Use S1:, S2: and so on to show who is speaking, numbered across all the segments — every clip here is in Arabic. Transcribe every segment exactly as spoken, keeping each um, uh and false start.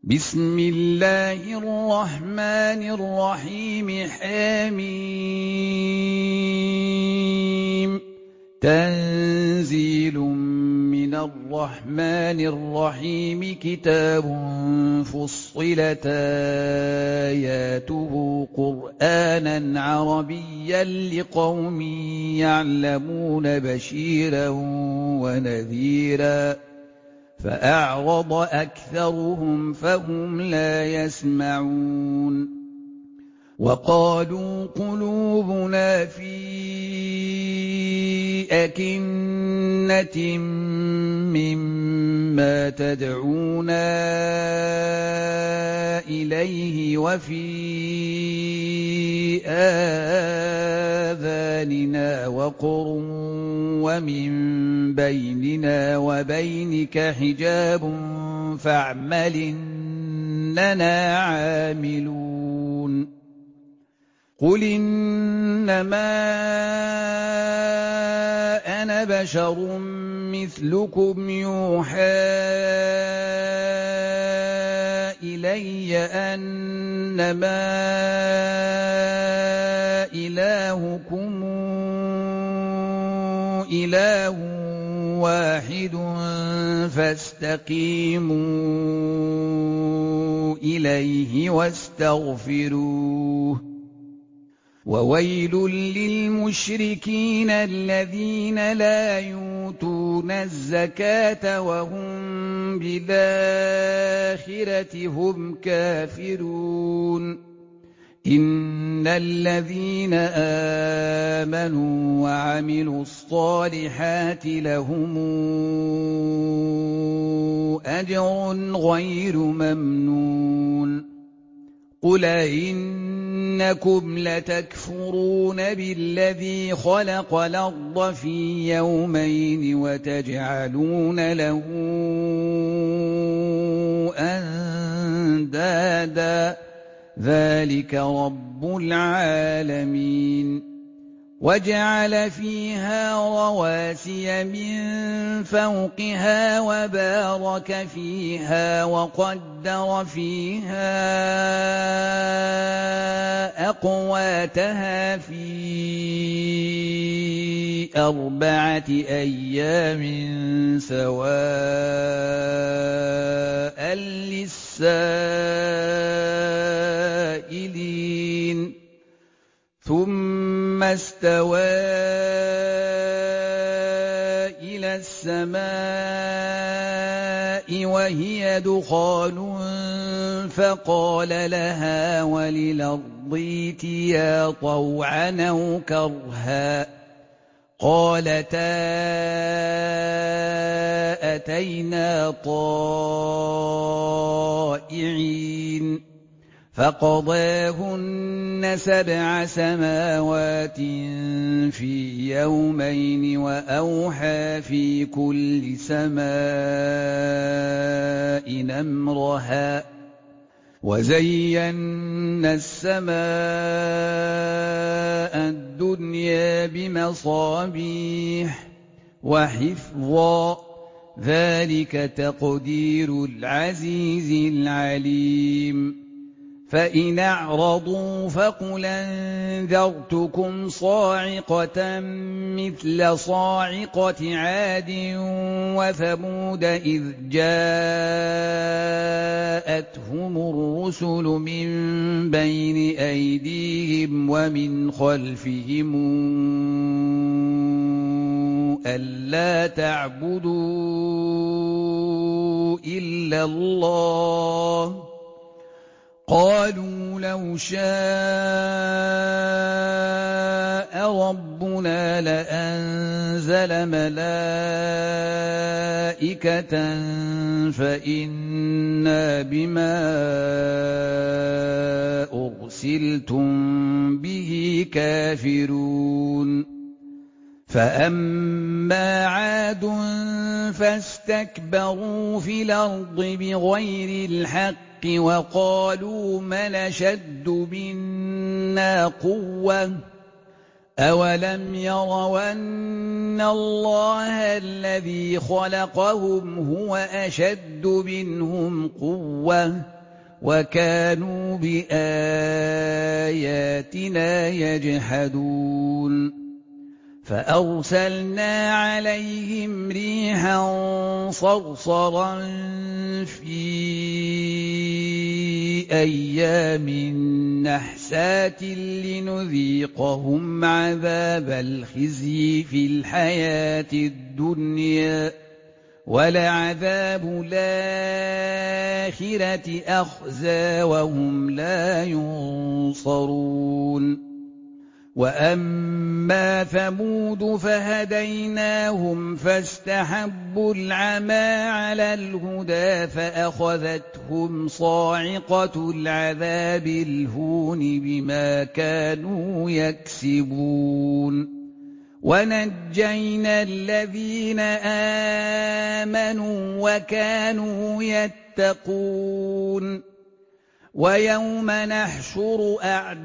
S1: بسم الله الرحمن الرحيم حميم تنزيل من الرحمن الرحيم كتاب فصلت آياته قرآنا عربيا لقوم يعلمون بشيرا ونذيرا فأعرض أكثرهم فهم لا يسمعون وقالوا قلوبنا في أكنة مما تدعونا إليه وفي آذاننا وقر ومن بيننا وبينك حجاب فاعمل إننا عاملون قل إنما أنا بشر مثلكم يوحى إلي أنما إلهكم إله واحد فاستقيموا إليه واستغفروه وويل للمشركين الذين لا يؤتون الزكاة وهم بالآخرة هم كافرون إن الذين آمنوا وعملوا الصالحات لهم أجر غير ممنون قل إنكم لتكفرون بالذي خلق الأرض في يومين وتجعلون له أندادا ذلك رب العالمين وجعل فيها رواسي من فوقها وبارك فيها وقدر فيها أقواتها في أربعة أيام سواء للسائلين ثم استوى إلى السماء وهي دخان فقال لها وللأرض ائتيا طوعا أو كرها قالتا أتينا طائعين فقضاهن سبع سماوات في يومين وأوحى في كل سماء أمرها وزينا السماء الدنيا بمصابيح وحفظا ذلك تقدير العزيز العليم فإن أعرضوا فقل أنذرتكم صاعقة مثل صاعقة عاد وثمود إذ جاءتهم الرسل من بين أيديهم ومن خلفهم ألا تعبدوا إلا الله قالوا لو شاء ربنا لأنزل ملائكة فإنا بما أرسلتم به كافرون فأما عاد فاستكبروا في الأرض بغير الحق وقالوا من أشد منا قوة أولم يروا أن الله الذي خلقهم هو أشد منهم قوة وكانوا بآياتنا يجحدون فأرسلنا عليهم ريحا صرصرا في أيام نحسات لنذيقهم عذاب الخزي في الحياة الدنيا ولعذاب الآخرة أخزى وهم لا ينصرون وأما ثمود فهديناهم فاستحبوا العمى على الهدى فأخذتهم صاعقة العذاب الهون بما كانوا يكسبون ونجينا الذين آمنوا وكانوا يتقون ويوم نحشر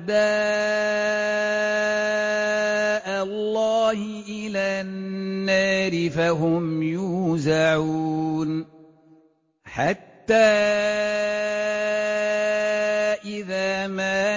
S1: أعداء الله إلى النار فهم يوزعون حتى إذا ما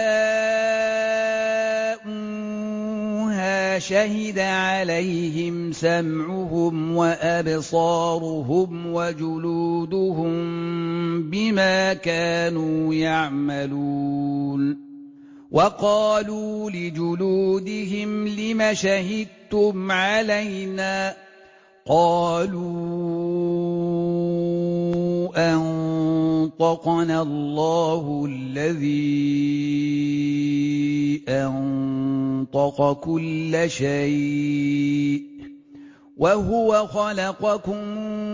S1: جاءوها شهد عليهم سمعهم وأبصارهم وجلودهم بما كانوا يعملون وقالوا لجلودهم لم شهدتم علينا قالوا أنطقنا الله الذي أنطق كل شيء وهو خلقكم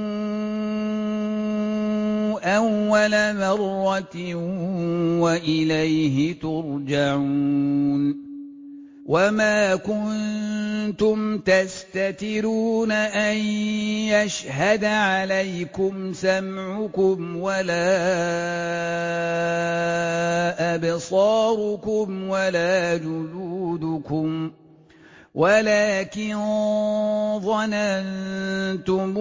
S1: أول مرة وإليه ترجعون وما كنتم تستترون أن يشهد عليكم سمعكم ولا أبصاركم ولا جلودكم ولكن ظننتم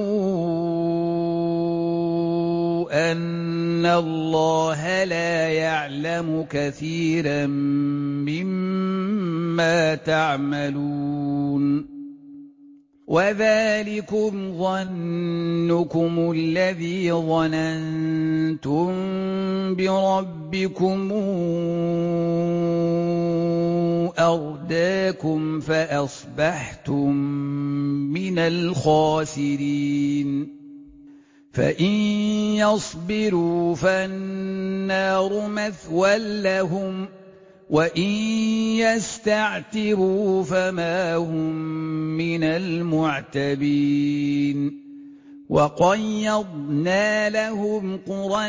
S1: أن الله لا يعلم كثيرا مما تعملون وذلكم ظنكم الذي ظننتم بربكم أرداكم فأصبحتم من الخاسرين فإن يصبروا فالنار مثوى لهم وإن يستعتبوا فما هم من المعتبين وقيضنا لهم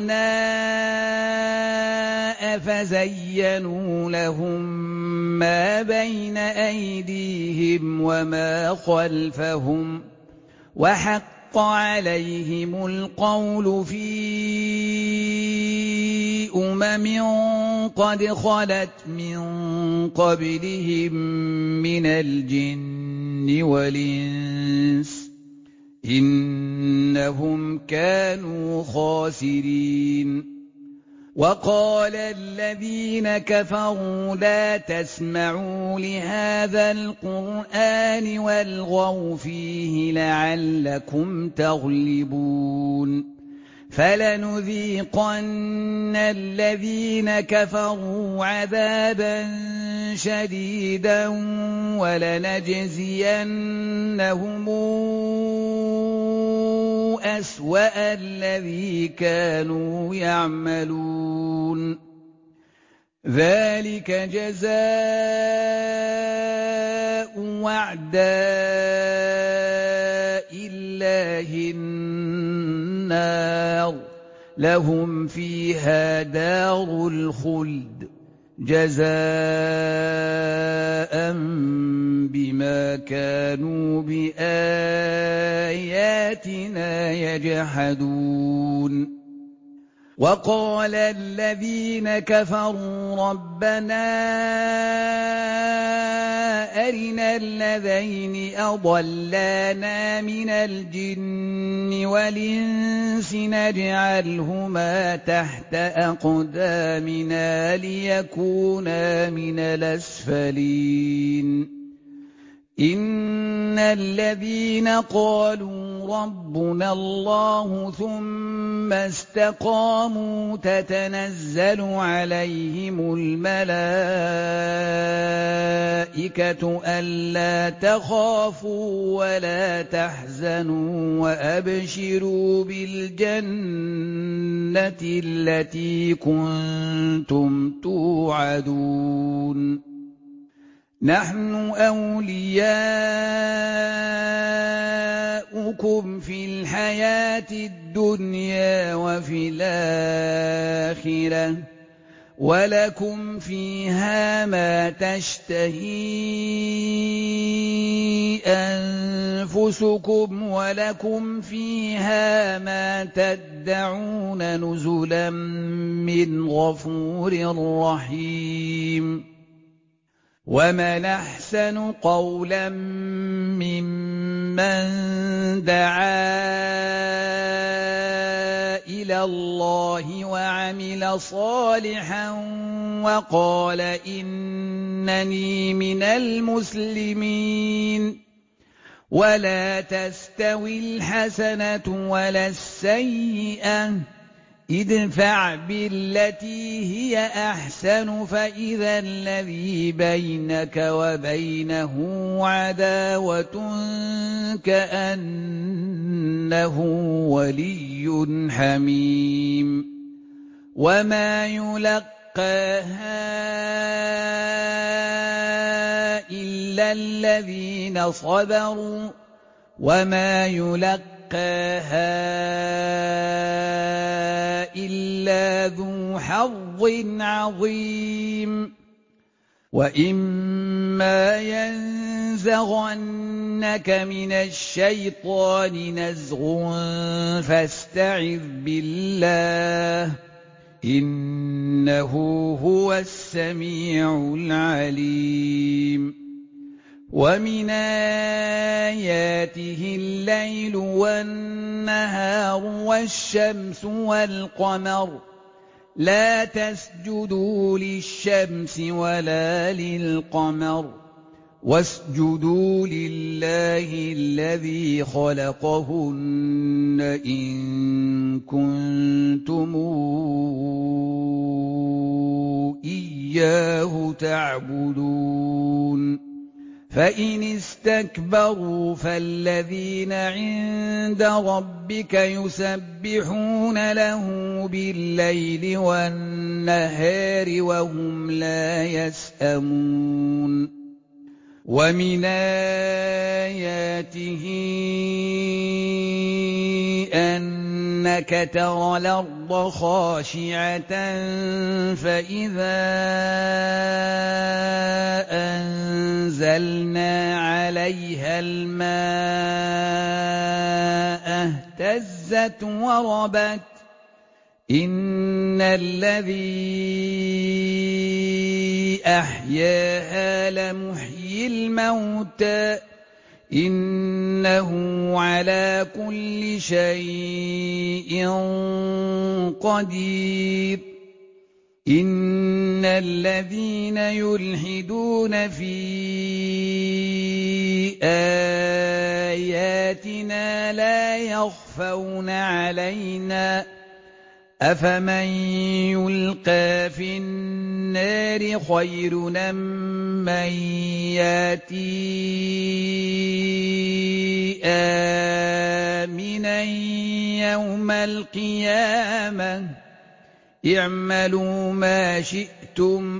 S1: قرناء فزينوا لهم ما بين أيديهم وما خلفهم وحق عليهم القول في أمم قد خلت من قبلهم من الجن والإنس إنهم كانوا خاسرين وقال الذين كفروا لا تسمعوا لهذا القرآن والغوا فيه لعلكم تغلبون فلنذيقن الذين كفروا عذابا شديدا ولنجزينهم أسوأ الذي كانوا يعملون ذلك جزاء أعداء الله النار لهم فيها دار الخلد جزاء بما كانوا بآياتنا يجحدون وقال الذين كفروا ربنا أرنا اللذين أضلانا من الجن والإنس نجعلهما تحت أقدامنا ليكونا من الأسفلين إن الذين قالوا ربنا الله ثم استقاموا تتنزل عليهم الملائكة ألا تخافوا ولا تحزنوا وأبشروا بالجنة التي كنتم توعدون نحن أولياؤكم في الحياة الدنيا وفي الآخرة ولكم فيها ما تشتهي أنفسكم ولكم فيها ما تدعون نزلا من غفور رحيم ومن أحسن قولا ممن دعا إلى الله وعمل صالحا وقال إنني من المسلمين ولا تستوي الحسنة ولا السيئة ادفع بالتي هي أحسن فإذا الذي بينك وبينه عداوة كأنه ولي حميم وما يلقاها إلا الذين صبروا وما يلقاها إلا ذو حظ عظيم وإما ينزغنك من الشيطان نزغ فاستعذ بالله إنه هو السميع العليم ومن آياته الليل والنهار والشمس والقمر لا تسجدوا للشمس ولا للقمر واسجدوا لله الذي خلقهن إن كنتم إياه تعبدون فإن استكبروا فالذين عند ربك يسبحون له بالليل والنهار وهم لا يسأمون ومن آياته أنك ترى الأرض خاشعة فإذا أنزلنا عليها الماء اهتزت وربت إن الذي أحياها لمحيي الموتى إنه على كل شيء قدير إن الذين يلحدون في آياتنا لا يخفون علينا أفمن يلقى في النار خير أم من ياتي آمنا يوم القيامة اعملوا ما شئتم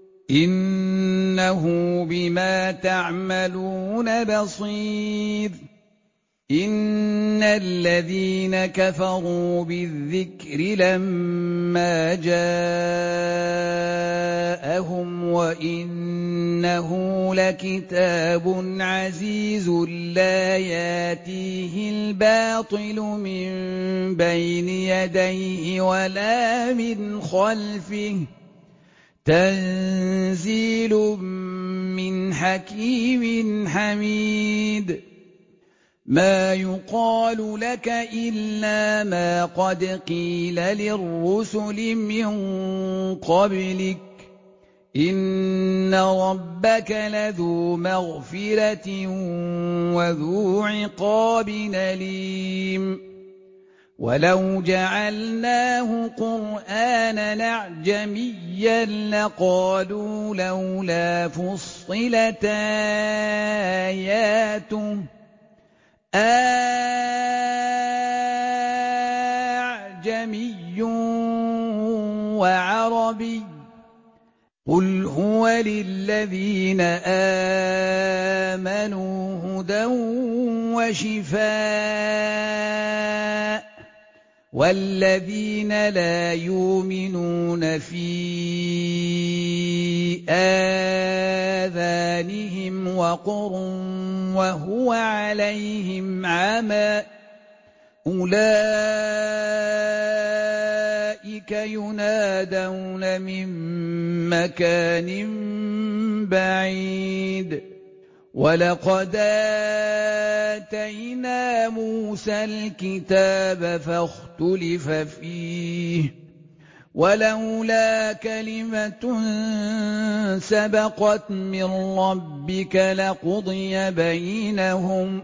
S1: إنه بما تعملون بصير إن الذين كفروا بالذكر لما جاءهم وإنه لكتاب عزيز لا ياتيه الباطل من بين يديه ولا من خلفه تنزيل من حكيم حميد ما يقال لك إلا ما قد قيل للرسل من قبلك إن ربك لذو مغفرة وذو عقاب أليم ولو جعلناه قرآنا أعجميا لقالوا لولا فصلت آياته أعجمي وعربي قل هو للذين آمنوا هدى وشفاء والذين لا يؤمنون في آذانهم وقر وهو عليهم عمى أولئك ينادون من مكان بعيد ولقد آتينا موسى الكتاب فاختلف فيه ولولا كلمة سبقت من ربك لقضي بينهم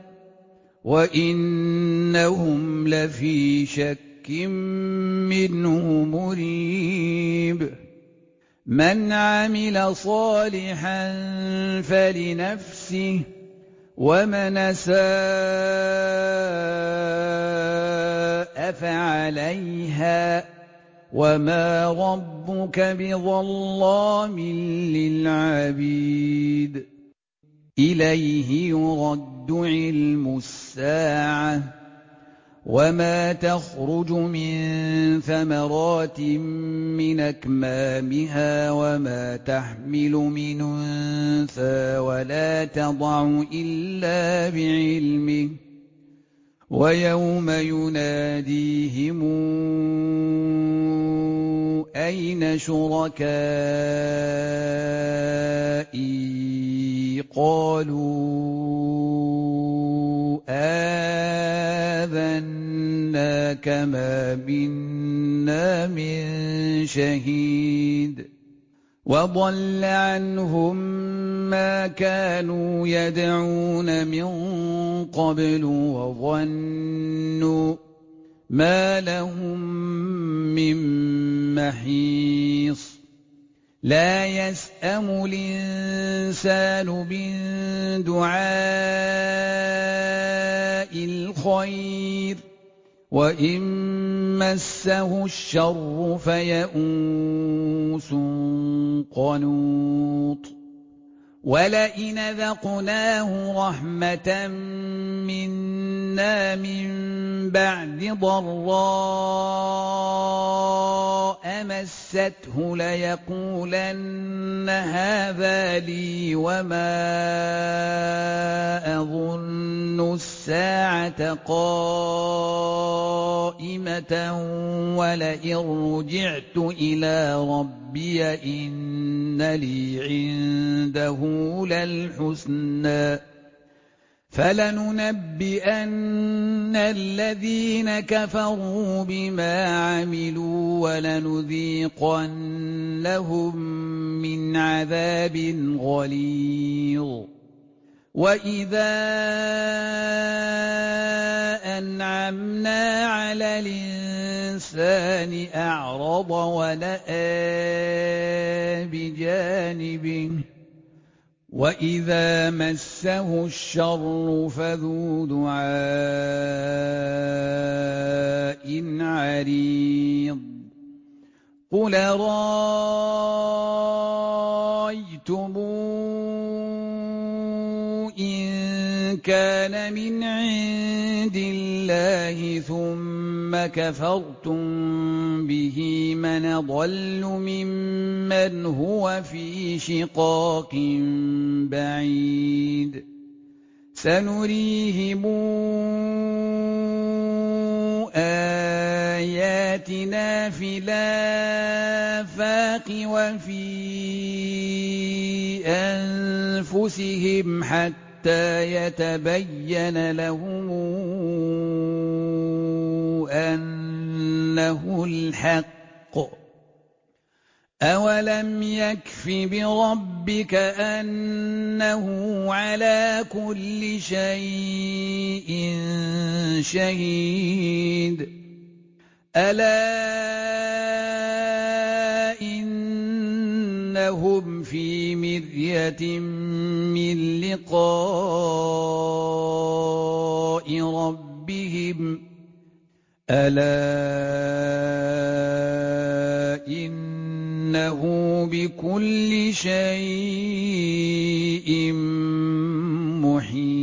S1: وإنهم لفي شك منه مريب من عمل صالحا فلنفسه ومن أساء فعليها وما ربك بظلام للعبيد إليه يرد علم الساعة وما تخرج من ثمرات من أكمامها وما تحمل من أنثى ولا تضع إلا بعلمه ويوم يناديهم أين شركائي قالوا آذناك ما منا من شهيد وضل عنهم ما كانوا يدعون من قبل وظنوا ما لهم من محيص لا يسأم الإنسان من دعاء الخير وإن مسه الشر فيئوس قنوط ولئن ذقناه رحمة منا من بعد ضراء مسته ليقولن هذا لي وما أظن الساعة قائمة ولئن رجعت إلى ربي إن لي عنده للحسنى فلننبئن الذين كفروا بما عملوا ولنذيقنهم من عذاب غليظ وإذا أنعمنا على الإنسان أعرض ونأى بجانبه وإذا مسه الشر فذو دعاء عريض قل رأيتم إن كان من عند الله ثم كفرتم به من أضل ممن هو في شقاق بعيد سنريهم آياتنا في الآخرة الآفاق وفي أنفسهم حتى يتبين لهم أنه الحق أولم يكف بربك أنه على كل شيء شهيد ألا إنهم في مرية من لقاء ربهم ألا إنه بكل شيء محيط